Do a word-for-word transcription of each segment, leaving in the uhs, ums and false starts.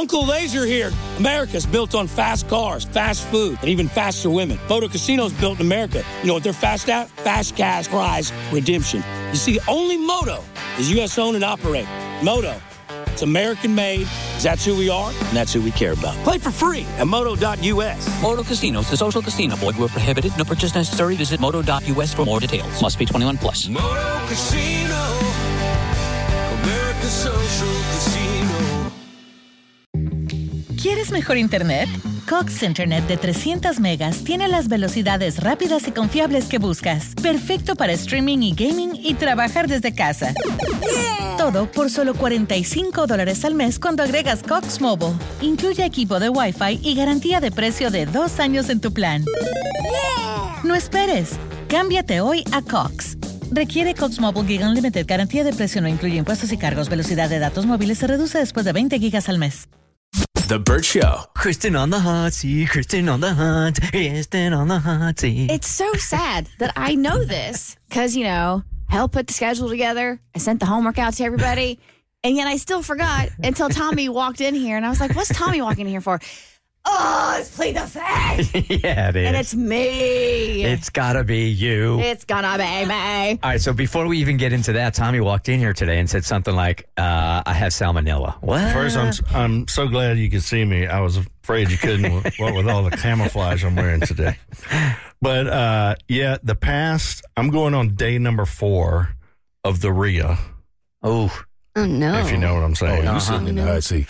Uncle Laser here. America's built on fast cars, fast food, and even faster women. Moto Casino's built in America. You know what they're fast at? Fast cash prize redemption. You see, only Moto is U S owned and operated. Moto, it's American made, because that's who we are, and that's who we care about. Play for free at moto dot U S. Moto Casinos, the social casino. Void where prohibited. No purchase necessary. Visit moto dot U S for more details. Must be twenty-one plus. Moto Casino, America's social casino. ¿Quieres mejor internet? Cox Internet de trescientos megas tiene las velocidades rápidas y confiables que buscas. Perfecto para streaming y gaming y trabajar desde casa. Yeah. Todo por solo cuarenta y cinco dólares al mes cuando agregas Cox Mobile. Incluye equipo de Wi-Fi y garantía de precio de dos años en tu plan. Yeah. No esperes. Cámbiate hoy a Cox. Requiere Cox Mobile Gig Unlimited. Garantía de precio no incluye impuestos y cargos. Velocidad de datos móviles se reduce después de veinte gigas al mes. The Burt Show. Kristen on the hot seat, Kristen on the hot, Kristen on the hot seat. It's so sad that I know this because, you know, helped put the schedule together. I sent the homework out to everybody. And yet I still forgot until Tommy walked in here. And I was like, what's Tommy walking in here for? Oh, it's Plead the Fifth. Yeah, it is. And it's me. It's gotta be you. It's gonna be me. All right, so before we even get into that, Tommy walked in here today and said something like, uh, I have salmonella. What? First, I'm I'm so glad you could see me. I was afraid you couldn't, what with all the camouflage I'm wearing today. But, uh, yeah, the past, I'm going on day number four of the R I A. Oh. Oh, no. If you know what I'm saying. Oh, you're sitting in the hot seat.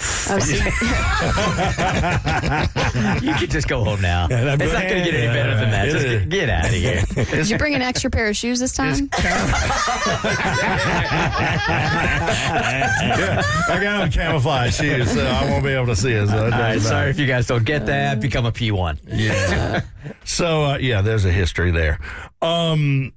You could just go home now. Yeah, it's not going to get any better than that. Just get, get out of here. Did you bring an extra pair of shoes this time? Yeah, I got on camouflage shoes, so I won't be able to see it. So All right, sorry if you guys don't get that. Become a P one. Yeah. So, uh, yeah, there's a history there. Um...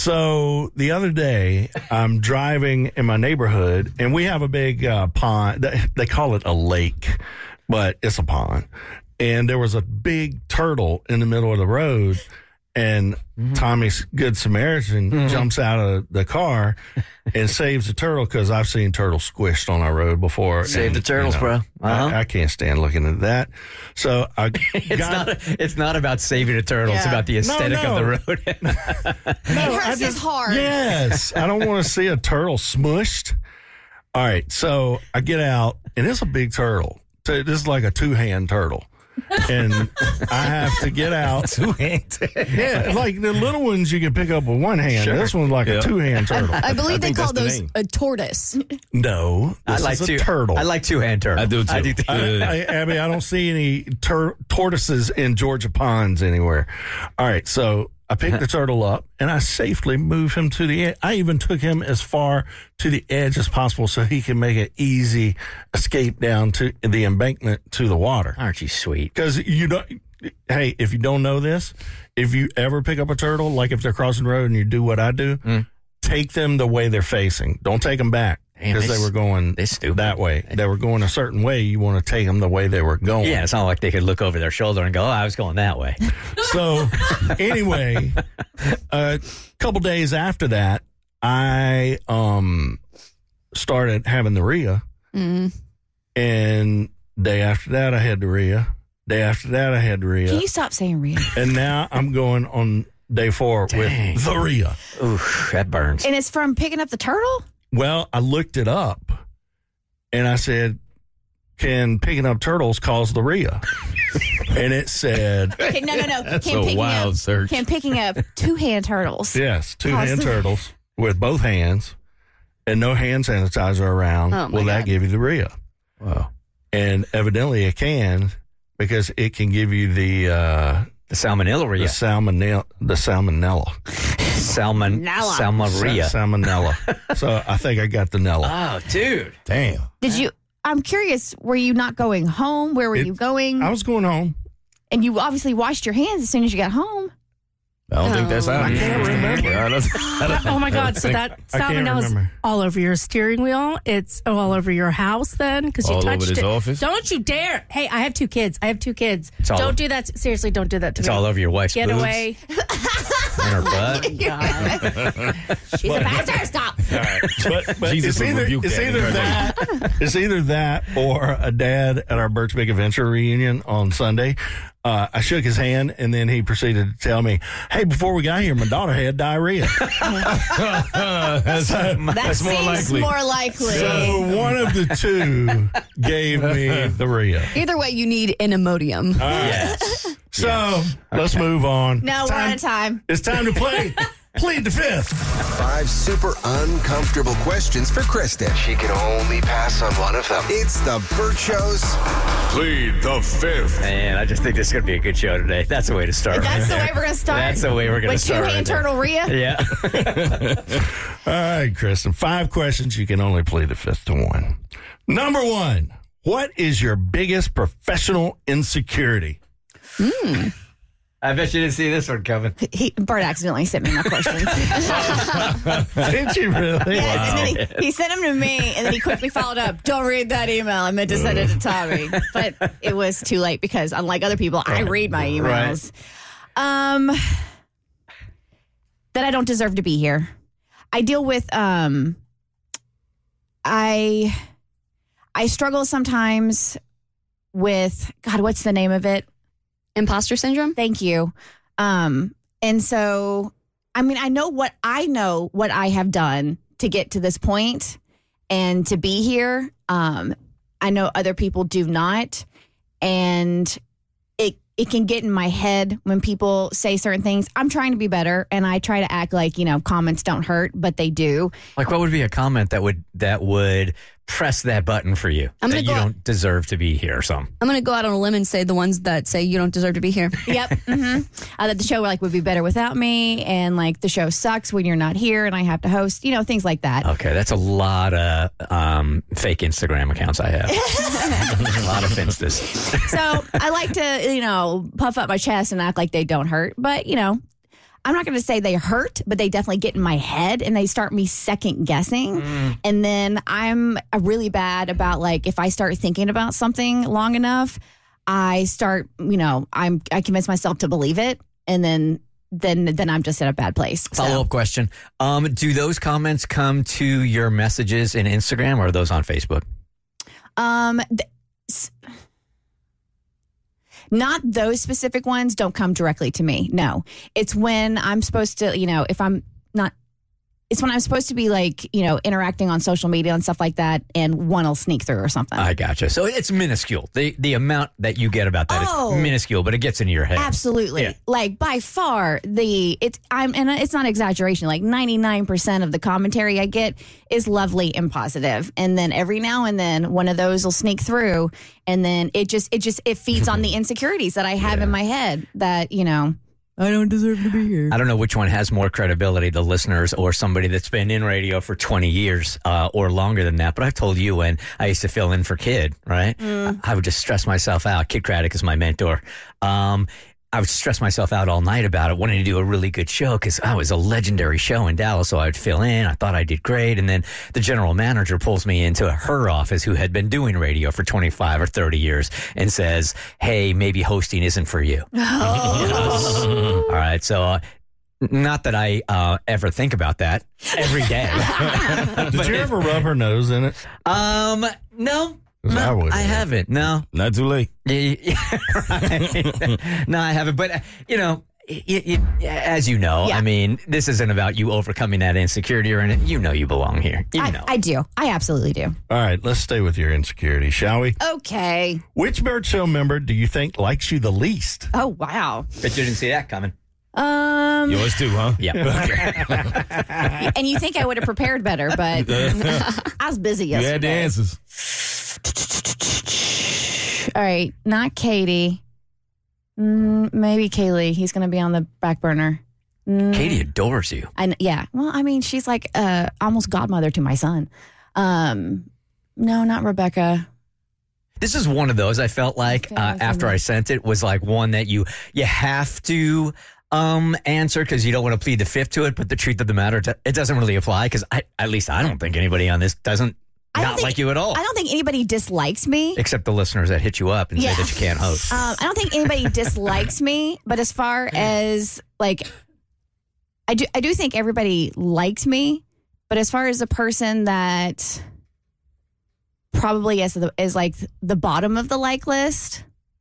So the other day, I'm driving in my neighborhood, and we have a big uh, pond. They call it a lake, but it's a pond. And there was a big turtle in the middle of the road, and mm-hmm. Tommy's Good Samaritan mm-hmm. jumps out of the car and saves the turtle, because I've seen turtles squished on our road before. Save and, the turtles, you know, bro. Uh-huh. I, I can't stand looking at that. So I it's got, not. A, it's not about saving a turtle. Yeah. It's about the aesthetic no, no. of the road. No, it hurts his heart. Yes, I don't want to see a turtle smushed. All right, so I get out, and it's a big turtle. So this is like a two-hand turtle. And I have to get out. Two hand. Yeah, like the little ones you can pick up with one hand. Sure. This one's like yeah. a two-hand turtle. I, I believe I they call the those name. a tortoise. No, this I like is a two, turtle. I like two-hand turtle. I do too. I do too. I, I, Abby, I don't see any tur- tortoises in Georgia ponds anywhere. All right, so I picked the turtle up, and I safely moved him to the edge. I even took him as far to the edge as possible so he can make an easy escape down to the embankment to the water. Aren't you sweet? Because you don't, hey, if you don't know this, if you ever pick up a turtle, like if they're crossing the road and you do what I do, mm. take them the way they're facing. Don't take them back. Because they, they were going that way. They were going a certain way. You want to take them the way they were going. Yeah, it's not like they could look over their shoulder and go, oh, I was going that way. So, anyway, a couple days after that, I um started having the R I A. Mm. And day after that, I had the R I A. Day after that, I had the R I A. Can you stop saying R I A? And now I'm going on day four Dang. with the R I A. Oof, that burns. And it's from picking up the turtle? Well, I looked it up, and I said, can picking up turtles cause the R I A? And it said... Okay, no, no, no. That's can a picking wild up, search. Can picking up two-hand turtles. Yes, two-hand the... turtles with both hands and no hand sanitizer around. Oh, will that God. give you the R I A? Wow. And evidently it can, because it can give you the... Uh, the salmonella R I A. The salmonella. The salmonella. Salmon, Salmonella. Salmonella. So I think I got the Nella. Oh, dude. Damn. Did you, I'm curious, were you not going home? Where were It- you going? I was going home. And you obviously washed your hands as soon as you got home. I don't think that's how I it can't is. remember. I don't- I don't- Oh my I God! don't So think- that I can't salmonella's remember. all over your steering wheel. It's all over your house then because you All touched over this it. office? Don't you dare! Hey, I have two kids. I have two kids. It's all- Don't do that. Seriously, don't do that to It's me. all over your wife's Get boobs. away. in her butt. She's a pastor. Stop. All right. But, but Jesus it's would either, rebuke it's, that either in her that, it's either that or a dad at our Birch Big Adventure reunion on Sunday. Uh, I shook his hand, and then he proceeded to tell me, hey, before we got here, my daughter had diarrhea. that's, That that's more seems likely. more likely. So one of the two gave me the Rhea. Either way, you need an Imodium. All right. Yes. So let's move on. No, It's we're time- out of time. It's time to play Plead the Fifth. Five super uncomfortable questions for Kristen. She can only pass on one of them. It's the Burt Show's Plead the Fifth. Man, I just think this is going to be a good show today. That's the way to start. That's right the way there. we're going to start. That's the way we're going to With start. two-hand right there. turtle Rhea? Yeah. All right, Kristen. Five questions. You can only plead the fifth to one. Number one, what is your biggest professional insecurity? I bet you didn't see this one coming. He, Bert accidentally sent me my questions. Did you really? Yes, and then he, he sent them to me, and then he quickly followed up. Don't read that email. I meant to send it to Tommy, but it was too late because, unlike other people, I read my emails. Um, that I don't deserve to be here. I deal with um. I I struggle sometimes with God. What's the name of it? Imposter syndrome? Thank you. Um, and so, I mean, I know what I know what I have done to get to this point and to be here. Um, I know other people do not. And it it can get in my head when people say certain things. I'm trying to be better, and I try to act like, you know, comments don't hurt, but they do. Like, what would be a comment that would that would press that button for you? I'm that gonna you go- don't deserve to be here or something. I'm going to go out on a limb and say the ones that say you don't deserve to be here. Yep. Mm-hmm. Uh, that the show like would be better without me, and like the show sucks when you're not here, and I have to host. You know, things like that. Okay, that's a lot of um, fake Instagram accounts I have. A lot of Finstas. So I like to, you know, puff up my chest and act like they don't hurt. But, you know, I'm not going to say they hurt, but they definitely get in my head and they start me second guessing. Mm. And then I'm really bad about, like, if I start thinking about something long enough, I start, you know, I'm I convince myself to believe it. And then then then I'm just in a bad place. So- Follow up question. Um, do those comments come to your messages in Instagram, or are those on Facebook? Um, th- s- not those specific ones don't come directly to me. No, it's when I'm supposed to, you know, if I'm not, it's when I'm supposed to be like, you know, interacting on social media and stuff like that, and one will sneak through or something. I gotcha. So it's minuscule. The the amount that you get about that is Oh. minuscule, but it gets into your head. Absolutely. Yeah. Like by far the it's I'm and it's not exaggeration, like ninety-nine percent of the commentary I get is lovely and positive. And then every now and then one of those will sneak through, and then it just it just it feeds on the insecurities that I have in my head that, you know, I don't deserve to be here. I don't know which one has more credibility, the listeners or somebody that's been in radio for twenty years uh, or longer than that. But I've told you when I used to fill in for Kid, right? Mm. I would just stress myself out. Kid Craddock is my mentor. Um, I would stress myself out all night about it, wanting to do a really good show because I was a legendary show in Dallas. So I would fill in. I thought I did great. And then the general manager pulls me into her office, who had been doing radio for twenty-five or thirty years, and says, hey, maybe hosting isn't for you. Yes. All right. So uh, not that I uh, ever think about that every day. Did you ever rub her nose in it? Um, no. 'Cause I No, would. I haven't. No. Not too late. Yeah, yeah, right. No, I haven't. But, uh, you know, it, it, as you know, Yeah. I mean, this isn't about you overcoming that insecurity or anything. You know you belong here. You I, know. I do. I absolutely do. All right, let's stay with your insecurity, shall we? Okay. Which Bird Show member do you think likes you the least? Oh wow. Bet you didn't see that coming. Um Yours too, huh? Yeah. and you think I would have prepared better, but I was busy You had the yesterday. answers. All right, not Katie. Mm, maybe Kaylee. He's going to be on the back burner. Mm, Katie adores you. I, yeah. Well, I mean, she's like uh, almost godmother to my son. Um, no, not Rebecca. This is one of those I felt like Okay, uh, I was after wondering. I sent it was like one that you you have to um answer because you don't want to plead the fifth to it. But the truth of the matter, it doesn't really apply because I at least I don't think anybody on this doesn't I don't not think- like you at all, I don't think anybody dislikes me. except the listeners that hit you up and Yeah. say that you can't host. Um, I don't think anybody dislikes me, but as far as like I do I do think everybody liked me, but as far as the person that probably is the, is like the bottom of the like list,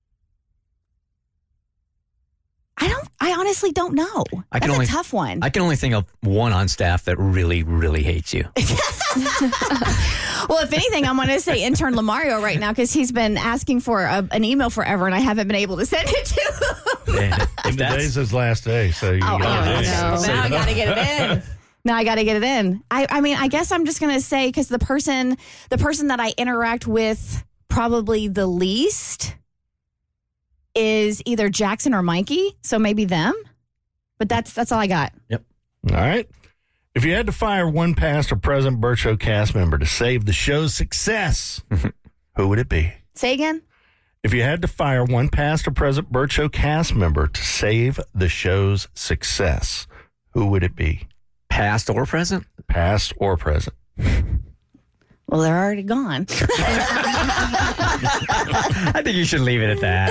I don't. I honestly don't know. I can That's only, a tough one. I can only think of one on staff that really, really hates you. Well, if anything, I'm going to say intern Lamario right now because he's been asking for a, an email forever, and I haven't been able to send it to him. Yeah, if Today's his last day, so you Oh, gotta oh, do it. no. Now I got to get it in. Now I got to get it in. I, I mean, I guess I'm just going to say because the person, the person that I interact with probably the least is either Jackson or Mikey, so maybe them. But that's that's all I got. Yep. All right. If you had to fire one past or present Burt Show cast member to save the show's success, who would it be? Say again? If you had to fire one past or present Burt Show cast member to save the show's success, who would it be? Past or present? Past or present. Well, they're already gone. I think you should leave it at that.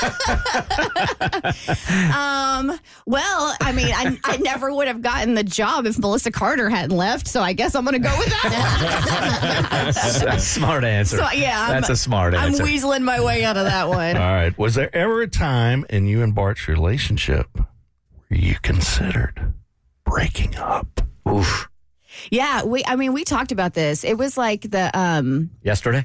um. Well, I mean, I, I never would have gotten the job if Melissa Carter hadn't left, so I guess I'm going to go with that. That's a smart answer. So, yeah, I'm- That's a smart I'm answer. weaseling my way out of that one. All right. Was there ever a time in you and Bart's relationship where you considered breaking up? Oof. Yeah, we. I mean, we talked about this. It was like the um. Yesterday?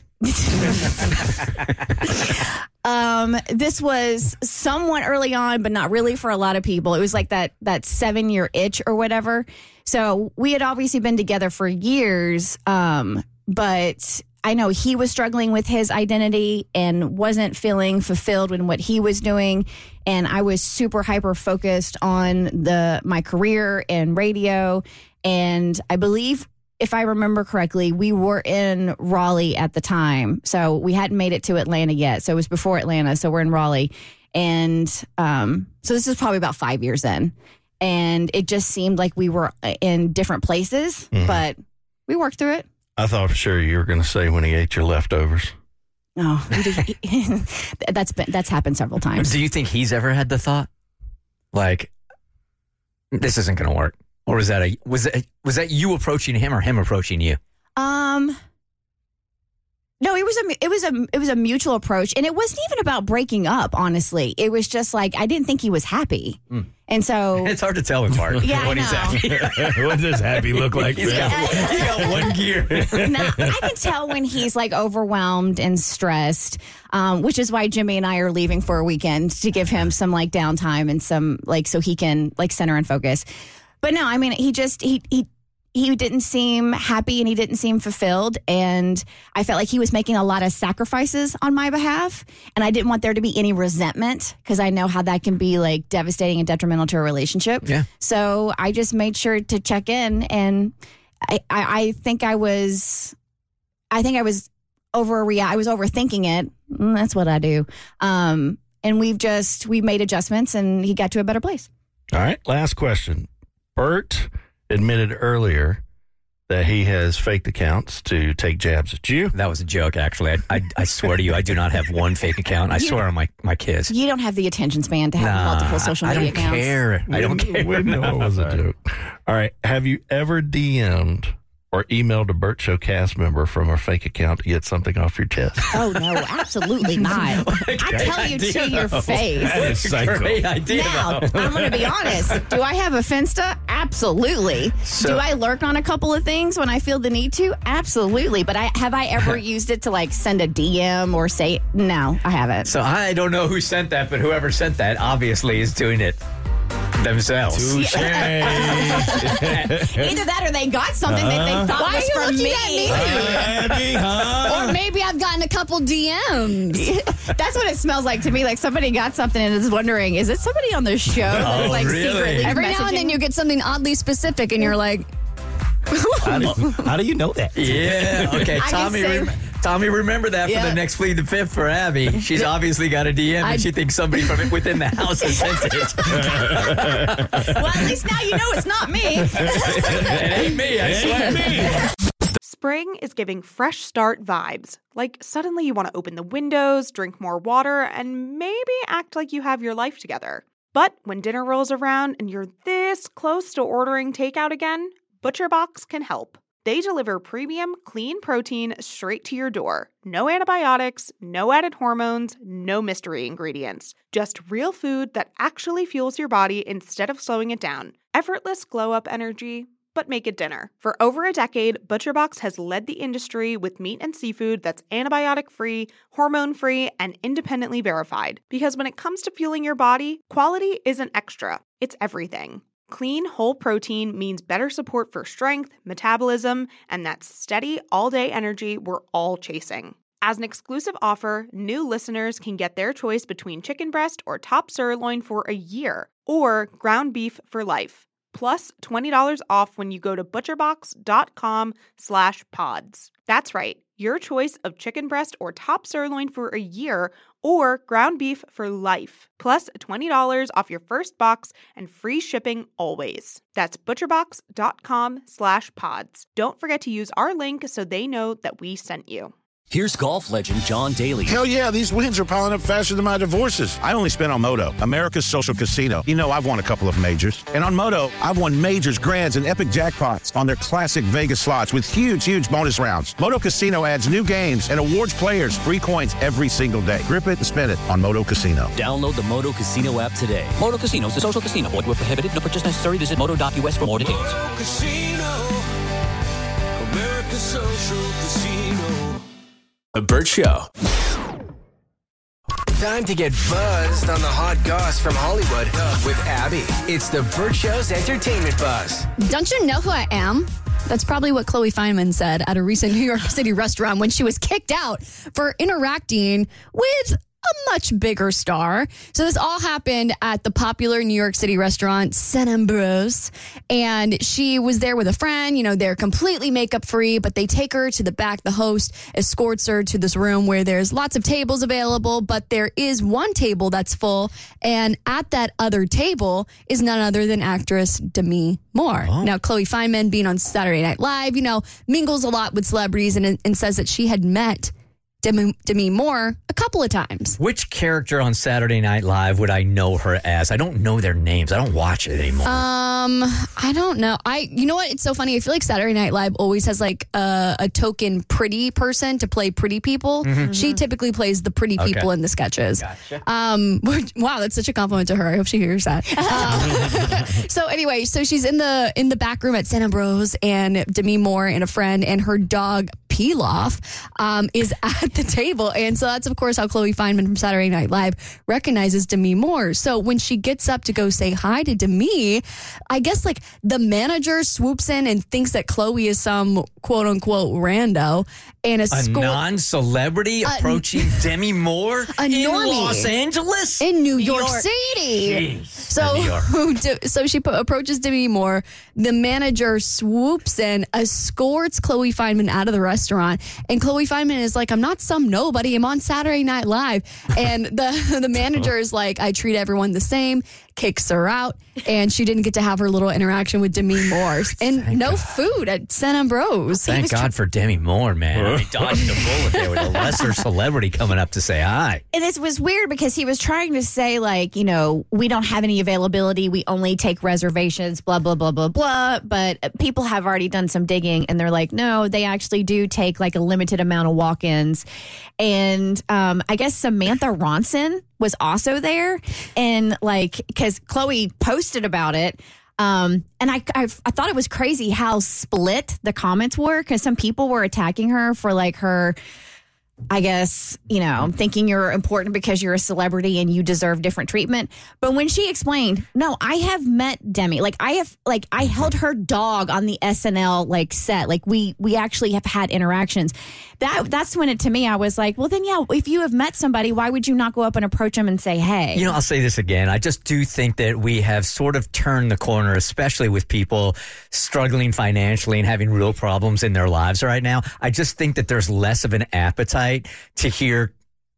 um. This was somewhat early on, but not really for a lot of people. It was like that that seven year itch or whatever. So we had obviously been together for years. Um. But I know he was struggling with his identity and wasn't feeling fulfilled in what he was doing. And I was super hyper focused on the my career and radio. And I believe, if I remember correctly, we were in Raleigh at the time. So we hadn't made it to Atlanta yet. So it was before Atlanta. So we're in Raleigh. And um, so this is probably about five years in. And it just seemed like we were in different places, Mhm. but we worked through it. I thought for sure you were going to say when he ate your leftovers. No, that's been, that's happened several times. Do you think he's ever had the thought, like, this isn't going to work? Or was that a was that, was that you approaching him or him approaching you? Um, no, it was a it was a it was a mutual approach, and it wasn't even about breaking up. Honestly, it was just like I didn't think he was happy, Mm. and so It's hard to tell with Bart Yeah, I when he's know. happy. What does happy look like? He's got, he's got one gear. no, I can tell when he's like overwhelmed and stressed, um, which is why Jimmy and I are leaving for a weekend to give him some like downtime and some like so he can like center and focus. But no, I mean he just he he. He didn't seem happy and he didn't seem fulfilled. And I felt like he was making a lot of sacrifices on my behalf. And I didn't want there to be any resentment because I know how that can be like devastating and detrimental to a relationship. Yeah. So I just made sure to check in. And I, I, I think I was, I think I was overrea- I was overthinking it. Mm, That's what I do. Um, and we've just, we've made adjustments and he got to a better place. All right. Last question. Burt admitted earlier that he has faked accounts to take jabs at you. That was a joke, actually. I, I, I swear to you, I do not have one fake account. I You- swear on my, my kids. You don't have the attention span to have Nah, multiple social I media don't accounts. care. I don't care. We know it was a joke. All right. Have you ever D M'd or emailed a Burt Show cast member from a fake account to get something off your chest? Oh, no, absolutely not. I tell you to your face. That is psycho. Great idea. Now, though. I'm going to be honest. Do I have a Finsta? Absolutely. So- Do I lurk on a couple of things when I feel the need to? Absolutely. But I have I ever used it to like send a D M or say, no, I haven't. So I don't know who sent that, but whoever sent that obviously is doing it themselves. Touche. Either that or they got something that they thought Why was are you from looking me. at me? Abby, huh? Or maybe I've gotten a couple D Ms. That's what it smells like to me. Like somebody got something and is wondering, is it somebody on the show? that's Oh, like really? secretly Every now and then messaging? you get something oddly specific and you're like, How do, how do you know that? Yeah. Okay. I can Tommy. say- Rem- Tommy, remember that for Yeah. the next Plead the Fifth for Abby. She's obviously got a D M and I- she thinks somebody from within the house has sent it. Well, at least now you know it's not me. It ain't me. I swear. Spring is giving fresh start vibes. Like suddenly you want to open the windows, drink more water, and maybe act like you have your life together. But when dinner rolls around and you're this close to ordering takeout again, ButcherBox can help. They deliver premium, clean protein straight to your door. No antibiotics, no added hormones, no mystery ingredients. Just real food that actually fuels your body instead of slowing it down. Effortless glow-up energy, but make it dinner. For over a decade, ButcherBox has led the industry with meat and seafood that's antibiotic-free, hormone-free, and independently verified. Because when it comes to fueling your body, quality isn't extra, it's everything. Clean, whole protein means better support for strength, metabolism, and that steady, all-day energy we're all chasing. As an exclusive offer, new listeners can get their choice between chicken breast or top sirloin for a year, or ground beef for life. Plus twenty dollars off when you go to butcherbox.com slash pods. That's right, your choice of chicken breast or top sirloin for a year or ground beef for life. Plus twenty dollars off your first box and free shipping always. That's butcherbox.com slash pods. Don't forget to use our link so they know that we sent you. Here's golf legend John Daly. Hell yeah, these wins are piling up faster than my divorces. I only spent on Moto, America's social casino. You know, I've won a couple of majors. And on Moto, I've won majors, grands, and epic jackpots on their classic Vegas slots with huge, huge bonus rounds. Moto Casino adds new games and awards players free coins every single day. Grip it and spin it on Moto Casino. Download the Moto Casino app today. Moto Casino is a social casino. Void where prohibited. No purchase necessary. Visit moto dot U S for more details. Moto Casino, America's social casino. A Burt Show. Time to get buzzed on the hot goss from Hollywood with Abby. It's the Burt Show's entertainment buzz. Don't you know who I am? That's probably what Chloe Fineman said at a recent New York City restaurant when she was kicked out for interacting with a much bigger star. So this all happened at the popular New York City restaurant Saint Ambrose, and she was there with a friend. You know, they're completely makeup free, but they take her to the back. The host escorts her to this room where there's lots of tables available, but there is one table that's full, and at that other table is none other than actress Demi Moore. Oh. Now, Chloe Fineman, being on Saturday Night Live, you know, mingles a lot with celebrities and, and says that she had met Demi, Demi Moore a couple of times. Which character on Saturday Night Live would I know her as? I don't know their names. I don't watch it anymore. Um, I don't know. I, you know what? It's so funny. I feel like Saturday Night Live always has like a, a token pretty person to play pretty people. Mm-hmm. She typically plays the pretty people okay. in the sketches. Gotcha. Um, wow, that's such a compliment to her. I hope she hears that. Um, so anyway, so she's in the in the back room at Saint Ambrose, and Demi Moore and a friend and her dog Pilaf um, is at the table. And so that's, of course, how Chloe Fineman from Saturday Night Live recognizes Demi Moore. So when she gets up to go say hi to Demi, I guess like the manager swoops in and thinks that Chloe is some quote unquote rando. And a, a sco- non-celebrity uh, approaching Demi Moore a in normie. Los Angeles? In New York, York. City. Jeez. So, so she po- approaches Demi Moore. The manager swoops in, escorts Chloe Fineman out of the restaurant. And Chloe Fineman is like, I'm not some nobody. I'm on Saturday Night Live. And the, the manager is like, I treat everyone the same, kicks her out. And she didn't get to have her little interaction with Demi Moore. And Thank no God. food at Saint Ambrose. Thank God tr- for Demi Moore, man. I mean, dodging a bullet there with a lesser celebrity coming up to say hi. And this was weird because he was trying to say, like, you know, we don't have any availability. We only take reservations, blah, blah, blah, blah, blah. But people have already done some digging and they're like, no, they actually do take like a limited amount of walk-ins. And um, I guess Samantha Ronson was also there. And like, because Chloe posted about it. Um, and I, I I thought it was crazy how split the comments were, because some people were attacking her for like her, I guess, you know, thinking you're important because you're a celebrity and you deserve different treatment. But when she explained, no, I have met Demi. Like I have, like I held her dog on the S N L like set. Like we we actually have had interactions. That that's when it to me, I was like, well, then, yeah, if you have met somebody, why would you not go up and approach them and say, hey? You know, I'll say this again. I just do think that we have sort of turned the corner, especially with people struggling financially and having real problems in their lives right now. I just think that there's less of an appetite to hear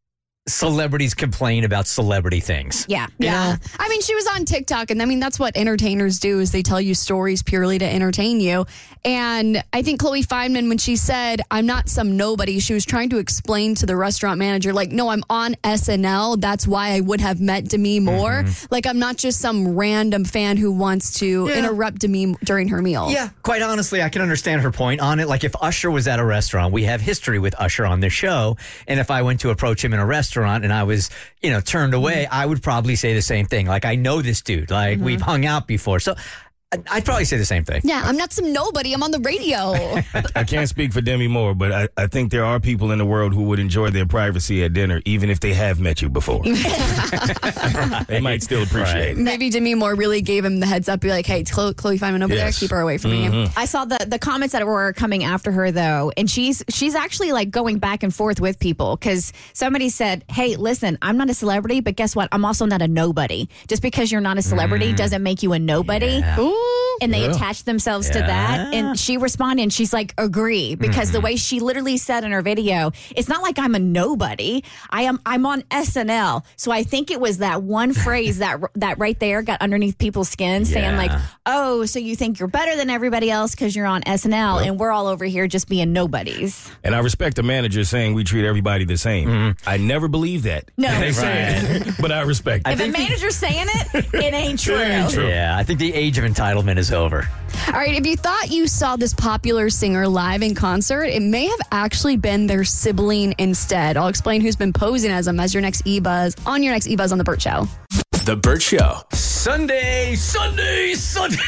celebrities complain about celebrity things. Yeah. Yeah. I mean, she was on TikTok, and I mean, that's what entertainers do is they tell you stories purely to entertain you. And I think Chloe Fineman, when she said, I'm not some nobody, she was trying to explain to the restaurant manager, like, no, I'm on S N L. That's why I would have met Demi Moore. Mm-hmm. Like, I'm not just some random fan who wants to Yeah. interrupt Demi during her meal. Yeah, quite honestly, I can understand her point on it. Like, if Usher was at a restaurant, we have history with Usher on this show, and if I went to approach him in a restaurant and I was, you know, turned away, I would probably say the same thing. Like, I know this dude. Like, we've hung out before. So I- I'd probably say the same thing. Yeah, I'm not some nobody. I'm on the radio. I can't speak for Demi Moore, but I, I think there are people in the world who would enjoy their privacy at dinner, even if they have met you before. They might still appreciate it. Maybe Demi Moore really gave him the heads up. Be like, hey, it's Chloe, Chloe Fineman over there. Yes. Keep her away from me. Mhm. I saw the the comments that were coming after her though, and she's she's actually like going back and forth with people because somebody said, "Hey, listen, I'm not a celebrity, but guess what? I'm also not a nobody. Just because you're not a celebrity doesn't make you a nobody." Ooh. And they Yeah. attach themselves to that. And she responded and she's like, agree. Because the way she literally said in her video, it's not like I'm a nobody. I am I'm on S N L. So I think it was that one phrase that that right there got underneath people's skin saying Yeah. like, oh, so you think you're better than everybody else because you're on S N L and we're all over here just being nobodies. And I respect the manager saying we treat everybody the same. I never believe that. No. They say it, but I respect If it. a manager's saying it, it ain't true. It ain't true. Yeah, I think the age of entitlement is over. All right, if you thought you saw this popular singer live in concert, it may have actually been their sibling instead. I'll explain who's been posing as them as your next E-Buzz, on your next E-Buzz on The Burt Show. The Burt Show. Sunday, Sunday, Sunday.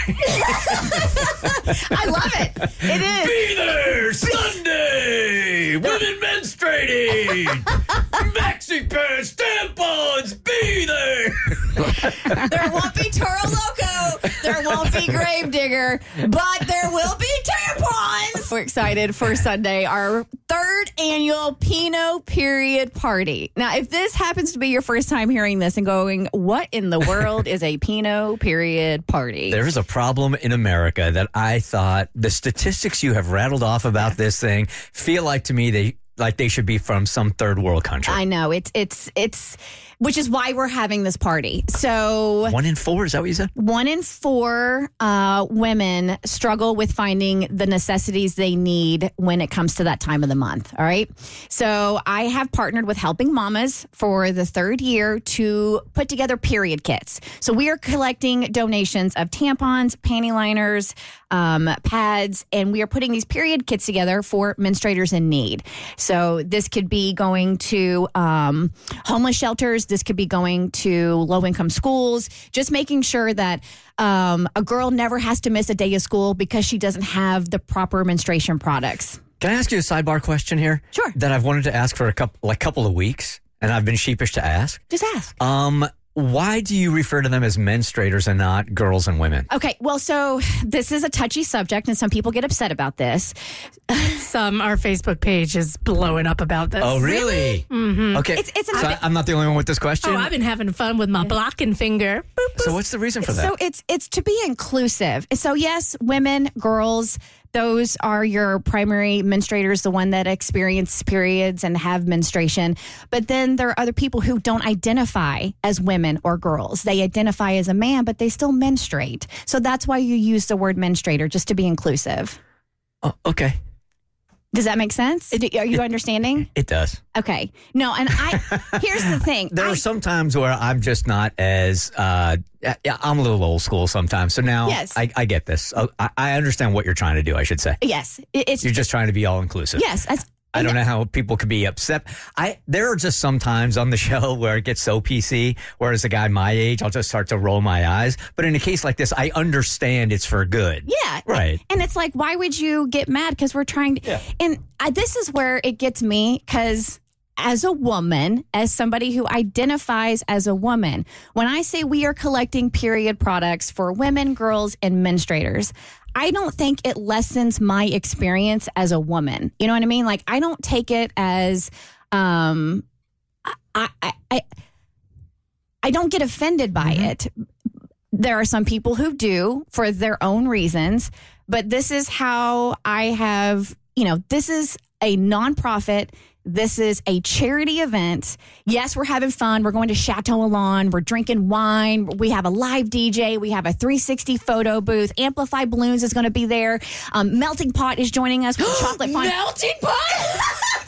I love it. It is. Be there Sunday. Women menstruating. Maxi pads, tampons. Be there. There won't be Toro Loco. There won't be Gravedigger, but there will be tampons. We're excited for Sunday, our third annual Pinot Period Party. Now, if this happens to be your first time hearing this and going, what in the world is a Pinot Period Party? There is a problem in America that I thought the statistics you have rattled off about this thing feel like to me they like they should be from some third world country. I know. It's, it's, it's, which is why we're having this party. So One in four, is that what you said? One in four uh, women struggle with finding the necessities they need when it comes to that time of the month. All right. So I have partnered with Helping Mamas for the third year to put together period kits. So we are collecting donations of tampons, panty liners, um, pads, and we are putting these period kits together for menstruators in need. So this could be going to um, homeless shelters. This could be going to low-income schools, just making sure that um, a girl never has to miss a day of school because she doesn't have the proper menstruation products. Can I ask you a sidebar question here? Sure. That I've wanted to ask for a couple, like couple of weeks, and I've been sheepish to ask. Just ask. Um, why do you refer to them as menstruators and not girls and women? Okay, well, so this is a touchy subject, and some people get upset about this. Some, our Facebook page is blowing up about this. Oh, really? Mm-hmm. Okay. It's, it's an so I- I'm not the only one with this question. Oh, I've been having fun with my blocking finger. Boop, boop. So what's the reason for that? So it's it's to be inclusive. So yes, women, girls, those are your primary menstruators, the one that experience periods and have menstruation. But then there are other people who don't identify as women or girls. They identify as a man, but they still menstruate. So that's why you use the word menstruator, just to be inclusive. Oh, okay. Does that make sense? Are you understanding? It does. Okay. No, and I, here's the thing. There I, are some times where I'm just not as, uh, yeah, I'm a little old school sometimes. So now Yes. I, I get this. Oh, I, I understand what you're trying to do, I should say. yes, it- it's, You're just trying to be all inclusive. yes. That's, I don't know how people could be upset. I there are just some times on the show where it gets so P C, whereas a guy my age, I'll just start to roll my eyes. But in a case like this, I understand it's for good. Yeah. Right. And it's like, why would you get mad? Because we're trying to. Yeah. And I, this is where it gets me because as a woman, as somebody who identifies as a woman, when I say we are collecting period products for women, girls, and menstruators, I don't think it lessens my experience as a woman. You know what I mean? Like, I don't take it as, um, I, I, I, I don't get offended by Mm-hmm. it. There are some people who do for their own reasons, but this is how I have, you know, this is a nonprofit This is a charity event. Yes, we're having fun. We're going to Chateau Elan. We're drinking wine. We have a live D J. We have a three sixty photo booth. Amplify Balloons is going to be there. Um, Melting Pot is joining us with chocolate fondue. Melting Pot?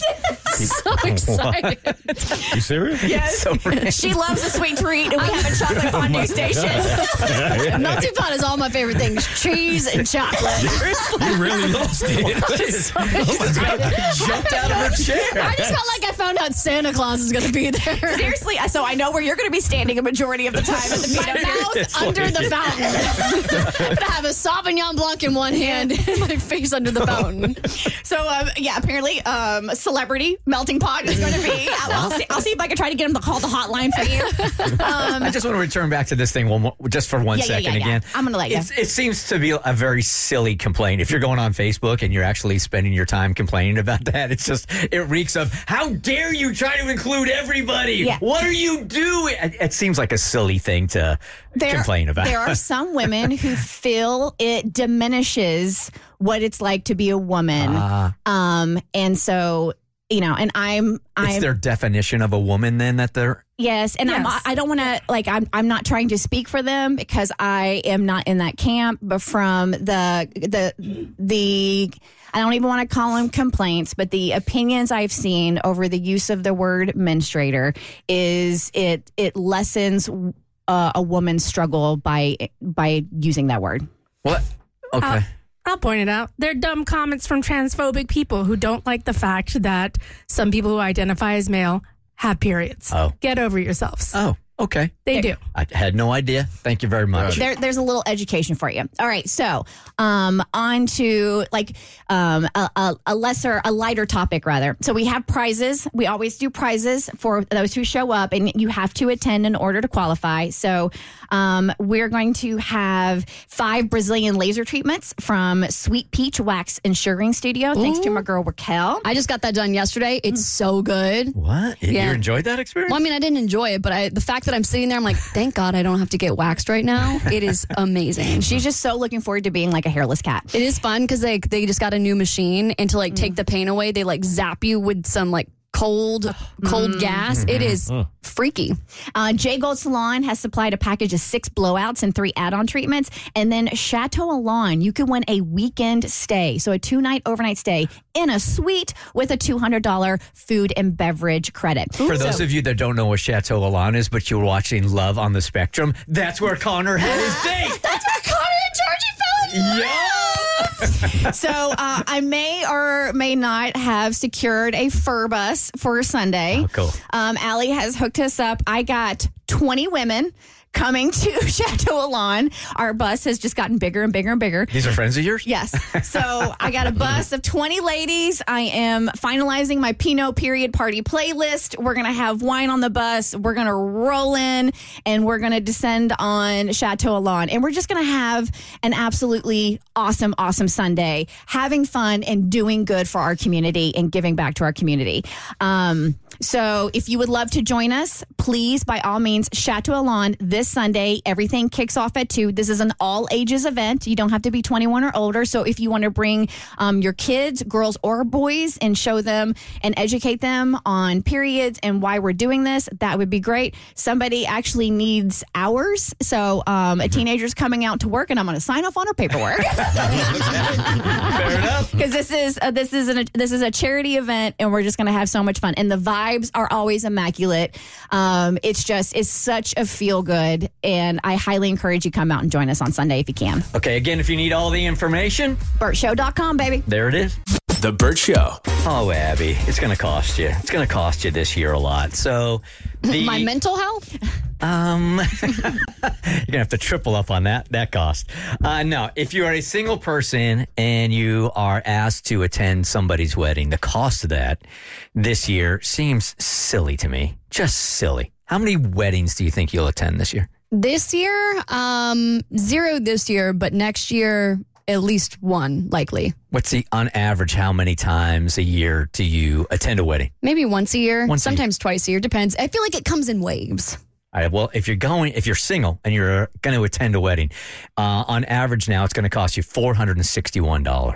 So excited. You serious? Yes. So She loves a sweet treat, and we have a chocolate fondue station. Melting Pot is all my favorite things: cheese and chocolate. You really lost it. So excited. Jumped out of her chair. I just felt like I found out Santa Claus is going to be there. Seriously, so I know where you're going to be standing a majority of the time at the My Pinot mouth under the fountain. I'm going to have a Sauvignon Blanc in one hand and my face under the fountain. So, um, yeah, apparently, um, celebrity Melting Pot is going to be. I'll, I'll, see, I'll see if I can try to get him to call the hotline for you. Um, I just want to return back to this thing one more, just for one Yeah, yeah, second yeah, yeah. again. I'm gonna let you. It's, it seems to be a very silly complaint. If you're going on Facebook and you're actually spending your time complaining about that, it's just, it reeks of, how dare you try to include everybody? Yeah. What are you doing? It, it seems like a silly thing to there, complain about. There are some women who feel it diminishes what it's like to be a woman. Ah. Um, and so, you know, and I'm, I'm, It's their definition of a woman then that they're... yes, and I'm, Yes. I don't want to like I'm I'm not trying to speak for them because I am not in that camp. But from the the the I don't even want to call them complaints, but the opinions I've seen over the use of the word menstruator is it it lessens uh, a woman's struggle by by using that word. What? Okay. Uh, I'll point it out. They're dumb comments from transphobic people who don't like the fact that some people who identify as male have periods. Oh. Get over yourselves. Oh, okay. They do. I had no idea. Thank you very much. There, there's a little education for you. All right, so um, on to like um, a, a, a lesser, a lighter topic rather. So we have prizes. We always do prizes for those who show up, and you have to attend in order to qualify. So um, we're going to have five Brazilian laser treatments from Sweet Peach Wax and Sugaring Studio. Thanks to my girl Raquel. I just got that done yesterday. It's so good. What? You, Yeah. you enjoyed that experience? Well, I mean, I didn't enjoy it, but I, the fact that I'm sitting there, I'm like, thank God I don't have to get waxed right now. It is amazing. She's just so looking forward to being like a hairless cat. It is fun because they they just got a new machine, and to like take the pain away, they like zap you with some like cold cold gas. It is freaky. Uh, J Gold Salon has supplied a package of six blowouts and three add-on treatments. And then Chateau Elan, you can win a weekend stay. So a two-night overnight stay in a suite with a two hundred dollars food and beverage credit. For So- those of you that don't know what Chateau Elan is, but you were watching Love on the Spectrum, that's where Connor had his date. That's where Connor and Georgie fell in love. So uh, I may or may not have secured a fur bus for Sunday. Oh, cool. Um, Allie has hooked us up. I got twenty women coming to Chateau Elan. Our bus has just gotten bigger and bigger and bigger. These are friends of yours? Yes. So I got a bus of twenty ladies. I am finalizing my Pinot period party playlist. We're going to have wine on the bus. We're going to roll in and we're going to descend on Chateau Elan. And we're just going to have an absolutely awesome, awesome Sunday, having fun and doing good for our community and giving back to our community. Um, so if you would love to join us, please, by all means, Chateau Elan this Sunday. Everything kicks off at two. This is an all ages event. You don't have to be twenty-one or older. So if you want to bring um, your kids, girls or boys, and show them and educate them on periods and why we're doing this, that would be great. Somebody actually needs hours. So um, a teenager's coming out to work, and I'm going to sign off on her paperwork. Fair enough. Because this is uh, this is an, this is a charity event, and we're just going to have so much fun. And the vibes are always immaculate. Um, it's just it's such a feel good, and I highly encourage you come out and join us on Sunday if you can. Okay, again, if you need all the information, burt show dot com, baby. there it is. The Burt Show. Oh, Abby, it's going to cost you. It's going to cost you this year a lot. So, the, My mental health? Um, you're gonna have to triple up on that that cost. Uh, no, if you are a single person and you are asked to attend somebody's wedding, the cost of that this year seems silly to me. Just silly. How many weddings do you think you'll attend this year? This year, um, zero this year, but next year, at least one, likely. What's the on average? How many times a year do you attend a wedding? Maybe once a year, Once a sometimes twice a year. Depends. I feel like it comes in waves. All right, well, if you're going, if you're single and you're going to attend a wedding, uh, on average now it's going to cost you four hundred sixty-one dollars.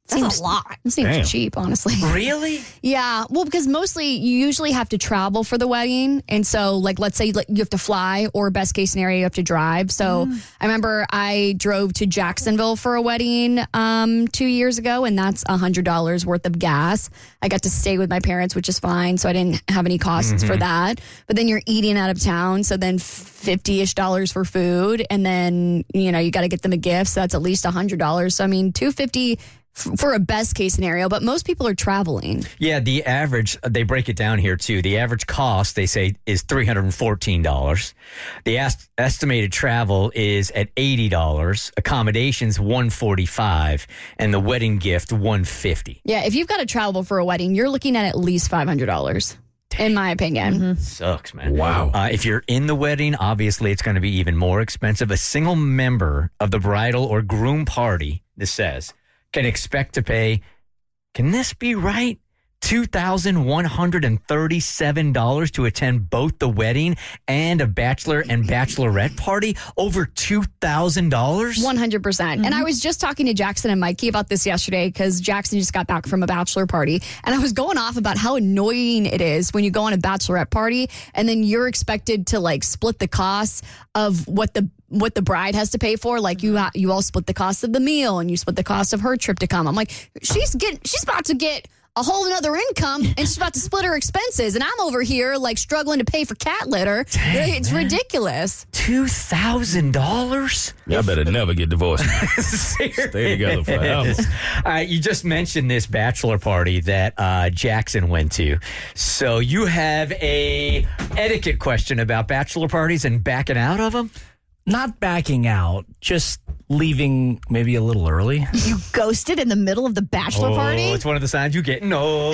That's Seems- a lot. It seems Damn. cheap, honestly. Really? Yeah. Well, because mostly you usually have to travel for the wedding. And so, like, let's say like, you have to fly, or best case scenario, you have to drive. So I remember I drove to Jacksonville for a wedding um, two years ago, and that's one hundred dollars worth of gas. I got to stay with my parents, which is fine. So I didn't have any costs for that. But then you're eating out of town. So then fifty-ish dollars for food. And then, you know, you got to get them a gift. So that's at least one hundred dollars. So, I mean, two hundred fifty dollars for a best case scenario, but most people are traveling. Yeah, the average, they break it down here too. The average cost, they say, is three hundred fourteen dollars. The est- estimated travel is at eighty dollars. Accommodations, one hundred forty-five dollars. And the wedding gift, one hundred fifty dollars. Yeah, if you've got to travel for a wedding, you're looking at at least five hundred dollars, in my opinion. Mm-hmm. Sucks, man. Wow. Uh, if you're in the wedding, obviously it's going to be even more expensive. A single member of the bridal or groom party, this says, can expect to pay, can this be right? two thousand one hundred thirty-seven dollars to attend both the wedding and a bachelor and bachelorette party? Over two thousand dollars? one hundred percent. And I was just talking to Jackson and Mikey about this yesterday because Jackson just got back from a bachelor party. And I was going off about how annoying it is when you go on a bachelorette party and then you're expected to like split the costs of what the what the bride has to pay for. Like you ha- you all split the cost of the meal and you split the cost of her trip to come. I'm like, she's getting she's about to get a whole nother income and she's about to split her expenses. And I'm over here like struggling to pay for cat litter. Dang, it's man. ridiculous. two thousand dollars? Y'all better never get divorced. Stay together forever. All right, you just mentioned this bachelor party that uh, Jackson went to. So you have a etiquette question about bachelor parties and backing out of them? Not backing out, just leaving maybe a little early. You ghosted in the middle of the bachelor Oh, party? it's one of the signs you're getting old.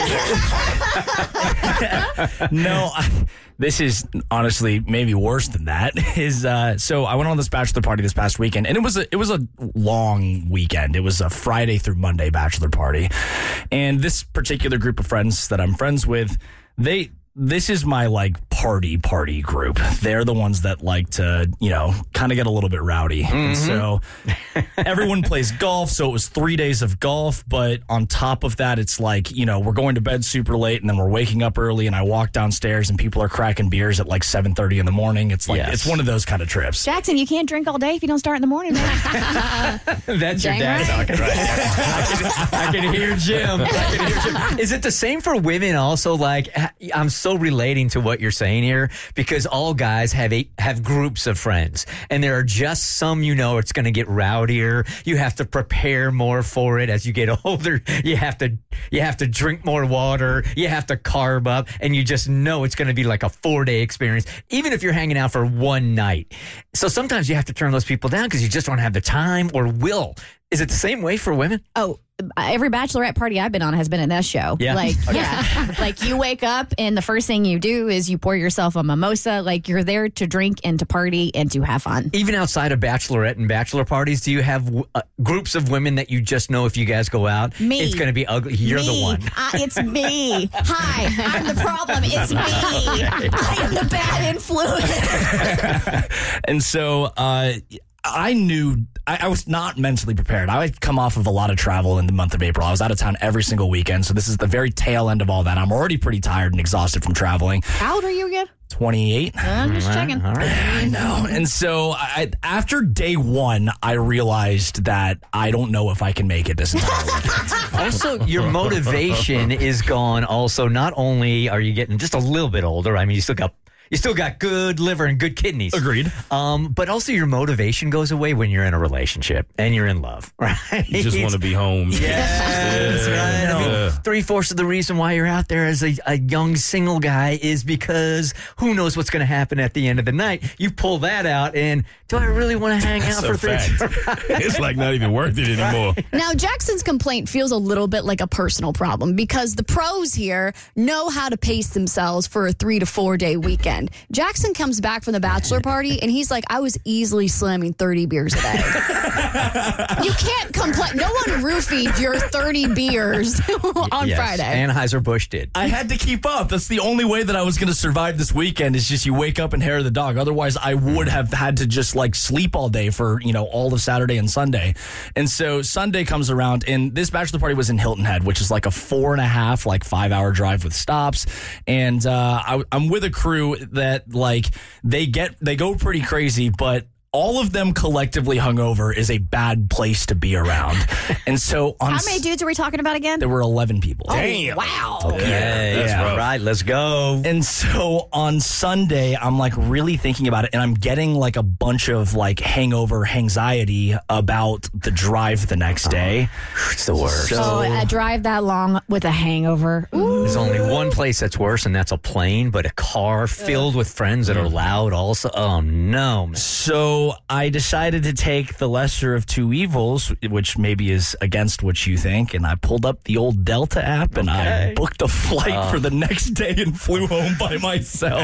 No, I, this is honestly maybe worse than that. Is uh, so I went on this bachelor party this past weekend, and it was a it was a long weekend. It was a Friday through Monday bachelor party, and this particular group of friends that I'm friends with, they. This is my like party party group. They're the ones that like to, you know, kind of get a little bit rowdy. Mm-hmm. And so everyone plays golf. So it was three days of golf. But on top of that, it's like, you know, we're going to bed super late and then we're waking up early. And I walk downstairs and people are cracking beers at like seven thirty in the morning. It's like, Yes. it's one of those kind of trips. Jackson, you can't drink all day if you don't start in the morning, man. That's your Dang dad right. talking right there. I can, I can hear Jim. I can hear Jim. Is it the same for women also? Like, I'm so relating to what you're saying here because all guys have a, have groups of friends and there are just some, you know, it's going to get rowdier. You have to prepare more for it as you get older. You have to, you have to drink more water. You have to carb up and you just know it's going to be like a four day experience, even if you're hanging out for one night. So sometimes you have to turn those people down because you just don't have the time or will. Is it the same way for women? Oh, every bachelorette party I've been on has been in this show. Yeah. Like, yeah. Like you wake up and the first thing you do is you pour yourself a mimosa. Like you're there to drink and to party and to have fun. Even outside of bachelorette and bachelor parties, do you have uh, groups of women that you just know if you guys go out, Me. it's going to be ugly? You're me. the one. Uh, it's me. Hi, I'm the problem. It's me. I am the bad influence. And so uh, I knew I, I was not mentally prepared. I had come off of a lot of travel in the month of April. I was out of town every single weekend. So this is the very tail end of all that. I'm already pretty tired and exhausted from traveling. How old are you again? twenty-eight. I'm just checking. All right. I know. And so I, after day one, I realized that I don't know if I can make it this entire weekend. Also, your motivation is gone. Also, not only are you getting just a little bit older, I mean, you still got You still got good liver and good kidneys. Agreed. Um, but also your motivation goes away when you're in a relationship and you're in love, right? You just want to be home. Yes, Yeah. right. I mean, Yeah. three-fourths of the reason why you're out there as a, a young single guy is because who knows what's going to happen at the end of the night. You pull that out and do I really want to hang That's out a for three fact. It's like not even worth it anymore. Now, Jackson's complaint feels a little bit like a personal problem because the pros here know how to pace themselves for a three to four day weekend. Jackson comes back from the bachelor party and he's like, I was easily slamming thirty beers a day. You can't complain. No one roofied your thirty beers on yes, Friday. Anheuser-Busch did. I had to keep up. That's the only way that I was going to survive this weekend is just you wake up and hair the dog. Otherwise, I would have had to just like sleep all day for, you know, all of Saturday and Sunday. And so Sunday comes around and this bachelor party was in Hilton Head, which is like a four and a half, like five hour drive with stops. And uh, I, I'm with a crew that like they get, they go pretty crazy, but all of them collectively hungover is a bad place to be around. And so on How many dudes are we talking about again? There were eleven people. Oh, Damn. Wow. Okay, yeah. all right, let's go. And so on Sunday, I'm like really thinking about it and I'm getting like a bunch of like hangover anxiety about the drive the next day. It's the worst. So, Oh, a drive that long with a hangover. Ooh. There's only one place that's worse, and that's a plane, but a car filled with friends that are loud also. Oh, no, man. So I decided to take the lesser of two evils, which maybe is against what you think, and I pulled up the old Delta app and I booked a flight Oh. for the next day and flew home by myself.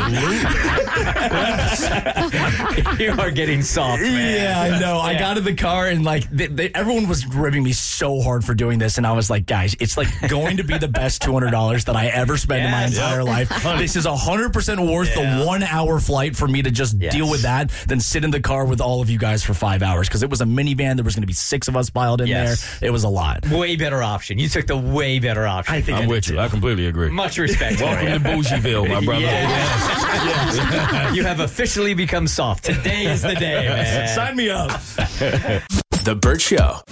Absolutely. You are getting soft, man. Yeah, I know. I got in the car and like they, they, everyone was ribbing me so hard for doing this, and I was like, guys, it's like going to be the best two hundred dollars that I ever spend in my Yes. entire life. This is one hundred percent worth Yeah. the one hour flight for me to just Yes. deal with that than sit in the car with all of you guys for five hours because it was a minivan. There was going to be six of us piled in Yes. there. It was a lot. Way better option. You took the way better option. I think I'm I with did you. too. I completely agree. Much respect. Welcome to Bougieville, my brother. Yes. You have officially become soft. Today is the day, man. Sign me up. The Burt Show.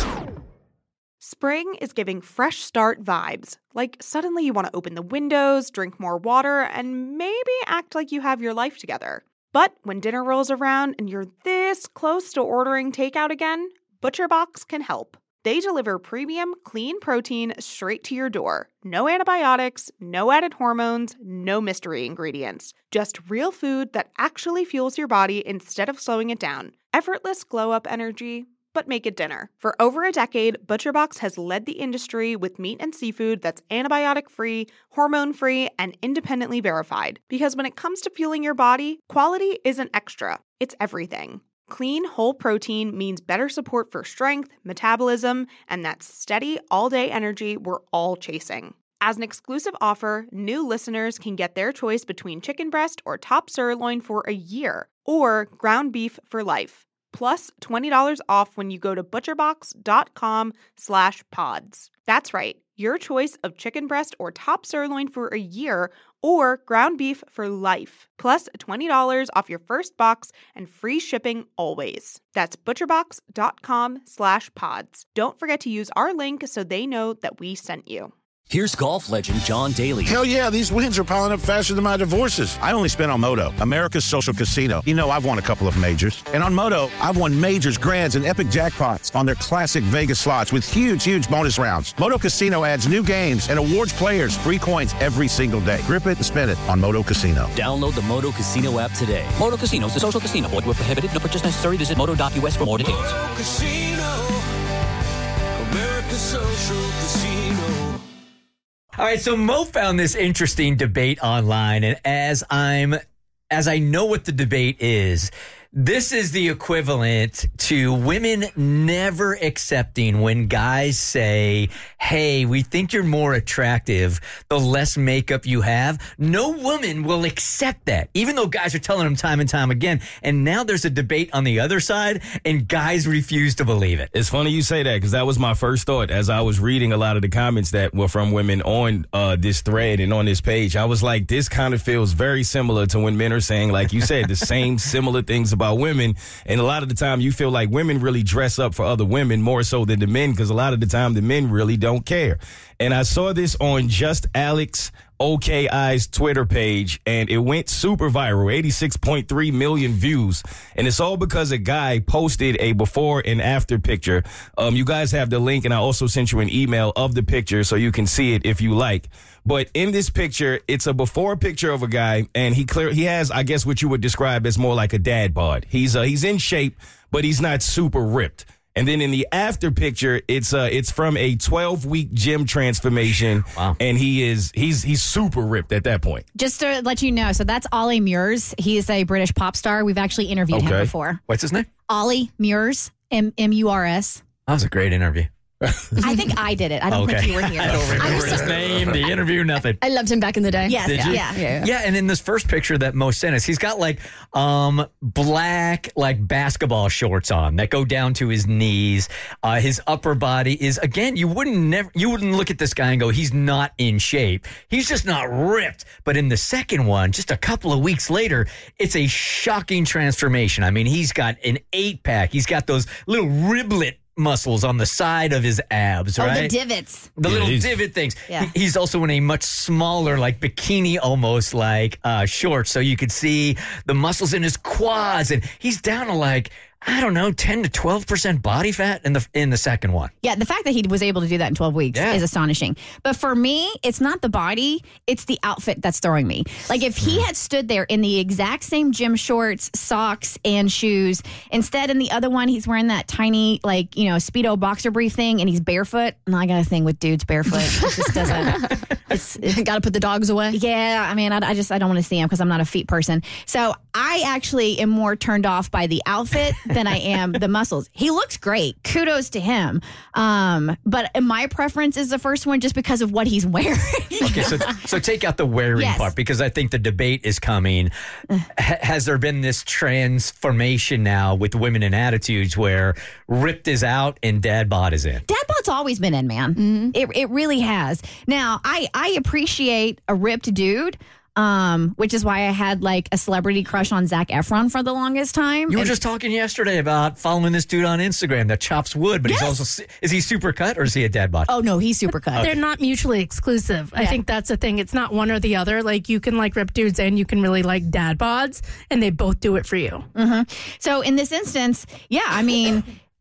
Spring is giving fresh start vibes. Like suddenly you want to open the windows, drink more water, and maybe act like you have your life together. But when dinner rolls around and you're this close to ordering takeout again, ButcherBox can help. They deliver premium, clean protein straight to your door. No antibiotics, no added hormones, no mystery ingredients. Just real food that actually fuels your body instead of slowing it down. Effortless glow-up energy, but make it dinner. For over a decade, ButcherBox has led the industry with meat and seafood that's antibiotic-free, hormone-free, and independently verified. Because when it comes to fueling your body, quality isn't extra, it's everything. Clean, whole protein means better support for strength, metabolism, and that steady, all-day energy we're all chasing. As an exclusive offer, new listeners can get their choice between chicken breast or top sirloin for a year, or ground beef for life. Plus twenty dollars off when you go to butcherbox.com slash pods. That's right, your choice of chicken breast or top sirloin for a year or ground beef for life. Plus twenty dollars off your first box and free shipping always. That's butcherbox.com slash pods. Don't forget to use our link so they know that we sent you. Here's golf legend John Daly. Hell yeah, these wins are piling up faster than my divorces. I only spent on Moto, America's social casino. You know, I've won a couple of majors. And on Moto, I've won majors, grands, and epic jackpots on their classic Vegas slots with huge, huge bonus rounds. Moto Casino adds new games and awards players free coins every single day. Grip it and spin it on Moto Casino. Download the Moto Casino app today. Moto Casino is a social casino. Void where prohibited. No purchase necessary. Visit moto dot U S for more details. Moto Casino, America's social casino. All right, so Mo found this interesting debate online, and as I'm, as I know what the debate is, this is the equivalent to women never accepting when guys say, hey, we think you're more attractive the less makeup you have. No woman will accept that, even though guys are telling them time and time again. And now there's a debate on the other side, and guys refuse to believe it. It's funny you say that because that was my first thought as I was reading a lot of the comments that were from women on uh, this thread and on this page. I was like, this kind of feels very similar to when men are saying, like you said, the same similar things about women. And a lot of the time you feel like women really dress up for other women more so than the men because a lot of the time the men really don't care. And I saw this on Just Alex O K I's Twitter page, and it went super viral, eighty-six point three million views. And it's all because a guy posted a before and after picture. Um, you guys have the link, and I also sent you an email of the picture so you can see it if you like. But in this picture, it's a before picture of a guy, and he clear he has, I guess, what you would describe as more like a dad bod. He's uh, he's in shape, but he's not super ripped. And then in the after picture, it's uh, it's from a twelve week gym transformation. Wow. And he is he's he's super ripped at that point. Just to let you know, so that's Ollie Murs. He is a British pop star. We've actually interviewed Okay. him before. What's his name? Ollie Murs, M M U R S. That was a great interview. I think I did it. I don't Okay. think you were here. I don't remember his name, the interview, nothing. I loved him back in the day. Yes, Did yeah. you? yeah. Yeah. Yeah, and in this first picture that Mo sent us, he's got like um, black like basketball shorts on that go down to his knees. Uh, his upper body is again, you wouldn't never you wouldn't look at this guy and go, he's not in shape. He's just not ripped. But in the second one, just a couple of weeks later, it's a shocking transformation. I mean, he's got an eight pack. He's got those little riblet muscles on the side of his abs, Oh, right? the divots. The Yeah, little he's- divot things. Yeah. He- he's also in a much smaller, like bikini almost like uh, shorts. So you could see the muscles in his quads. And he's down to like, I don't know, ten to twelve percent body fat in the in the second one. Yeah, the fact that he was able to do that in twelve weeks Yeah. is astonishing. But for me, it's not the body, it's the outfit that's throwing me. Like if he had stood there in the exact same gym shorts, socks, and shoes, instead in the other one, he's wearing that tiny, like, you know, Speedo boxer brief thing and he's barefoot. And I got a thing with dudes barefoot. It just doesn't. It's, it's Got to put the dogs away. Yeah, I mean, I, I just I don't want to see him because I'm not a feet person. So I actually am more turned off by the outfit than I am the muscles. He looks great. Kudos to him. Um, but my preference is the first one just because of what he's wearing. Okay, so so take out the wearing Yes. part because I think the debate is coming. Ha- has there been this transformation now with women and attitudes where ripped is out and dad bod is in? Dad bod's always been in, man. It it really has. Now, I I appreciate a ripped dude. Um, which is why I had like a celebrity crush on Zac Efron for the longest time. You were And- just talking yesterday about following this dude on Instagram that chops wood, but Yes. he's also is he super cut or is he a dad bod? Oh no, he's super cut. They're not mutually exclusive. I Yeah. think that's the thing. It's not one or the other. Like you can like rip dudes and you can really like dad bods, and they both do it for you. hmm So in this instance, yeah, I mean,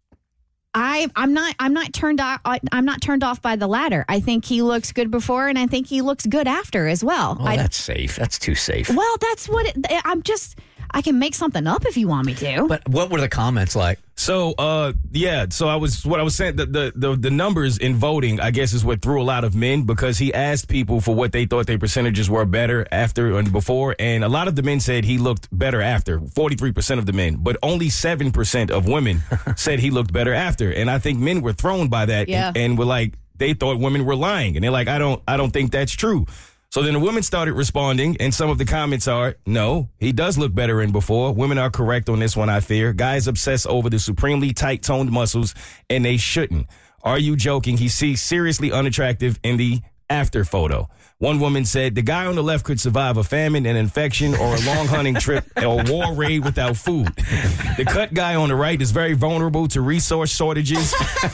I I'm not I'm not turned off I'm not turned off by the latter. I think he looks good before, and I think he looks good after as well. Oh, I, that's safe. That's too safe. well, that's what it, I'm just. I can make something up if you want me to. But what were the comments like? So, uh, yeah. So I was what I was saying. The, the the the numbers in voting, I guess, is what threw a lot of men because he asked people for what they thought their percentages were better after and before, and a lot of the men said he looked better after. Forty-three percent of the men, but only seven percent of women said he looked better after. And I think men were thrown by that, Yeah. and, and were like they thought women were lying, and they're like, I don't, I don't think that's true. So then the women started responding, and some of the comments are, no, he does look better in before. Women are correct on this one, I fear. Guys obsess over the supremely tight-toned muscles, and they shouldn't. Are you joking? He sees seriously unattractive in the after photo. One woman said, the guy on the left could survive a famine, an infection, or a long hunting trip, or a war raid without food. The cut guy on the right is very vulnerable to resource shortages.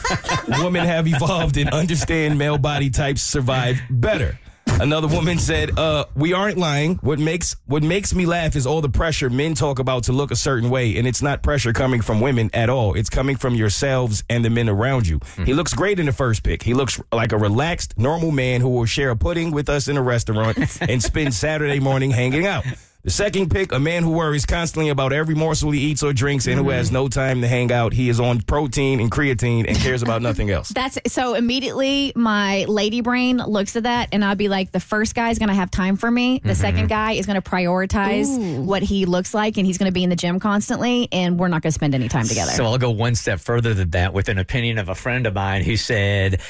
Women have evolved and understand male body types survive better. Another woman said, uh, we aren't lying. What makes what makes me laugh is all the pressure men talk about to look a certain way, and it's not pressure coming from women at all. It's coming from yourselves and the men around you. Mm-hmm. He looks great in the first pic. He looks like a relaxed, normal man who will share a pudding with us in a restaurant and spend Saturday morning hanging out. The second pick, a man who worries constantly about every morsel he eats or drinks and who has no time to hang out. He is on protein and creatine and cares about nothing else. That's so immediately my lady brain looks at that and I'll be like, the first guy is going to have time for me. The Mhm. second guy is going to prioritize Ooh. what he looks like and he's going to be in the gym constantly and we're not going to spend any time together. So I'll go one step further than that with an opinion of a friend of mine who said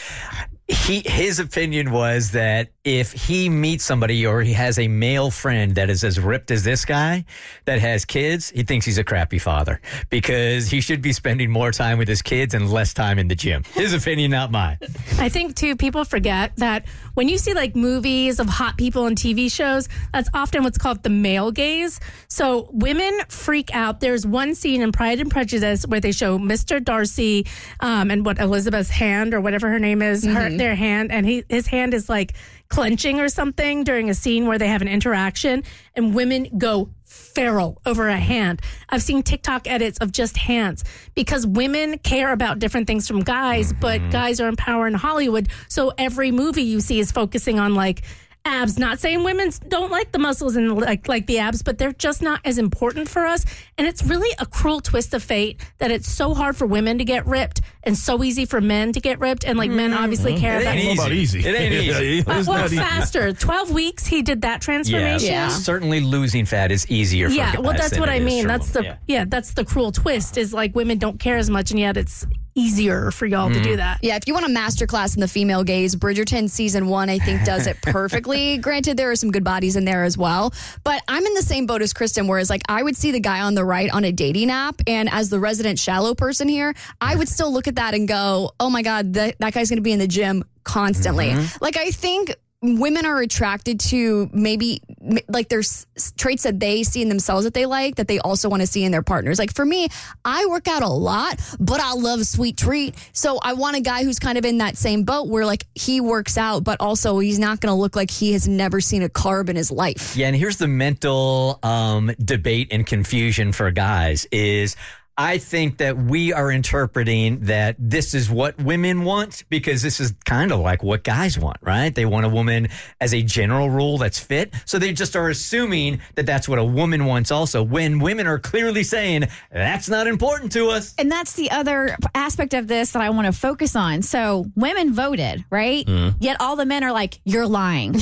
he his opinion was that if he meets somebody or he has a male friend that is as ripped as this guy that has kids, he thinks he's a crappy father because he should be spending more time with his kids and less time in the gym. His opinion, not mine. I think too, people forget that when you see like movies of hot people in T V shows, that's often what's called the male gaze. So women freak out. There's one scene in Pride and Prejudice where they show Mister Darcy um, and what Elizabeth's hand or whatever her name is, her, their hand, and he his hand is like clenching or something during a scene where they have an interaction, and women go feral over a hand. I've seen TikTok edits of just hands because women care about different things from guys, but guys are in power in Hollywood. So every movie you see is focusing on like abs. Not saying women don't like the muscles and like like the abs, but they're just not as important for us. And it's really a cruel twist of fate that it's so hard for women to get ripped and so easy for men to get ripped. And like men obviously care It about ain't What about easy? It ain't easy. Uh, It's well, not easy. faster. twelve weeks, he did that transformation. Yeah, certainly losing fat is easier for Yeah, guys well, that's than what it I is mean. for That's the women. yeah. that's the cruel twist. Is like women don't care as much, and yet it's easier for y'all to do that. Yeah, if you want a masterclass in the female gaze, Bridgerton season one, I think, does it perfectly. Granted, there are some good bodies in there as well. But I'm in the same boat as Kristen, whereas like I would see the guy on the right on a dating app, and as the resident shallow person here, I would still look at that and go, oh my God, that, that guy's going to be in the gym constantly. Mm-hmm. Like, I think women are attracted to maybe like there's traits that they see in themselves that they like that they also want to see in their partners. Like for me, I work out a lot, but I love a sweet treat. So I want a guy who's kind of in that same boat where like he works out, but also he's not going to look like he has never seen a carb in his life. Yeah, and here's the mental um, debate and confusion for guys is I think that we are interpreting that this is what women want because this is kind of like what guys want, right? They want a woman as a general rule that's fit. So they just are assuming that that's what a woman wants also when women are clearly saying that's not important to us. And that's the other aspect of this that I want to focus on. So women voted, right? Mm. Yet all the men are like, you're lying.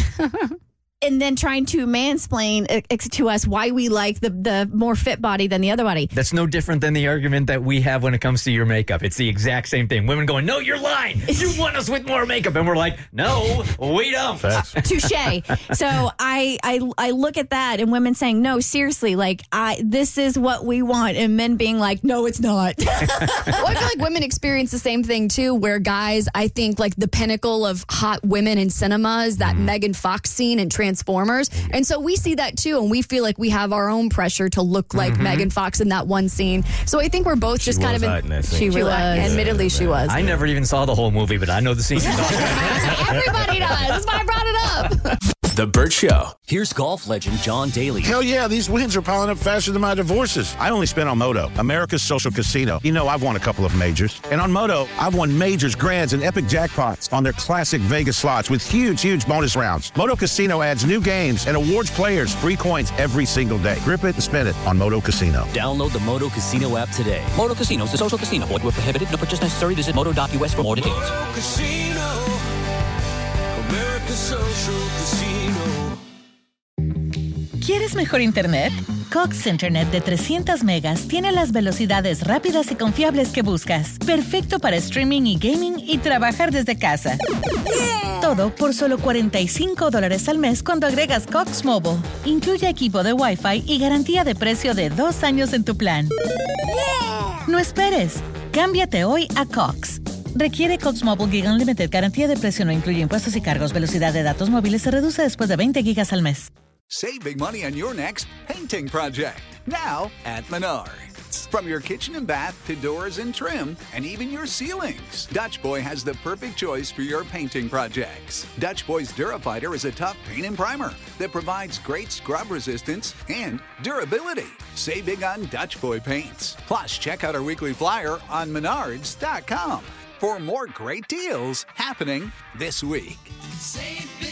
And then trying to mansplain to us why we like the, the more fit body than the other body. That's no different than the argument that we have when it comes to your makeup. It's the exact same thing. Women going, no, you're lying. You want us with more makeup. And we're like, no, we don't. Uh, touche. So I, I I look at that and women saying, no, seriously, like I this is what we want. And men being like, no, it's not. Well, I feel like women experience the same thing too, where guys, I think like the pinnacle of hot women in cinema is that mm. Megan Fox scene in Transformers. And so we see that too, and we feel like we have our own pressure to look like mm-hmm. Megan Fox in that one scene. So I think we're both she just kind of in, in that scene. she, she was. Admittedly, yeah, she was. I never even saw the whole movie, but I know the scene. Everybody does. That's why I brought it up. The Burt Show. Here's golf legend John Daly. Hell yeah, these wins are piling up faster than my divorces. I only spent on Moto, America's social casino. You know, I've won a couple of majors. And on Moto, I've won majors, grands, and epic jackpots on their classic Vegas slots with huge, huge bonus rounds. Moto Casino adds new games and awards players free coins every single day. Grip it and spend it on Moto Casino. Download the Moto Casino app today. Moto Casino is a social casino. Void where prohibited. No purchase necessary. Visit moto dot U S for more details. Moto Casino, America's social casino. ¿Quieres mejor internet? Cox Internet de trescientas megas tiene las velocidades rápidas y confiables que buscas. Perfecto para streaming y gaming y trabajar desde casa. Yeah. Todo por solo cuarenta y cinco dólares al mes cuando agregas Cox Mobile. Incluye equipo de Wi-Fi y garantía de precio de dos años en tu plan. Yeah. No esperes. Cámbiate hoy a Cox. Requiere Cox Mobile Gig Unlimited. Garantía de precio no incluye impuestos y cargos. Velocidad de datos móviles se reduce después de veinte gigas al mes. Save big money on your next painting project. Now at Menards. From your kitchen and bath to doors and trim, and even your ceilings, Dutch Boy has the perfect choice for your painting projects. Dutch Boy's Durafighter is a tough paint and primer that provides great scrub resistance and durability. Save big on Dutch Boy paints. Plus, check out our weekly flyer on menards dot com for more great deals happening this week. Save big.